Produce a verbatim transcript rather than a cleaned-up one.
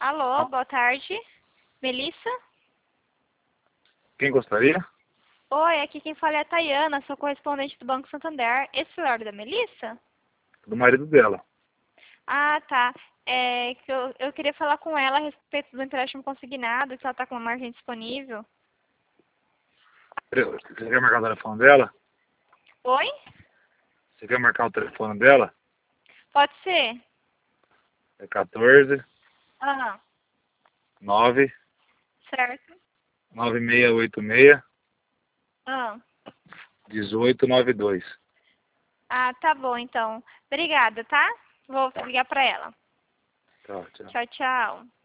Alô, boa tarde. Melissa? Quem gostaria? Oi, aqui quem fala é a Tayana, sou correspondente do Banco Santander. Esse é o celular da Melissa? Do marido dela. Ah, tá. É que eu, eu queria falar com ela a respeito do empréstimo consignado, que ela está com uma margem disponível. Você quer marcar o telefone dela? Oi? Você quer marcar o telefone dela? Pode ser? É quatorze, Ah, nove, certo. nove seis oito seis, Ah, dezoito noventa e dois. ah, tá bom então. Obrigada, tá? Vou ligar pra ela. Tchau, tchau. Tchau, tchau.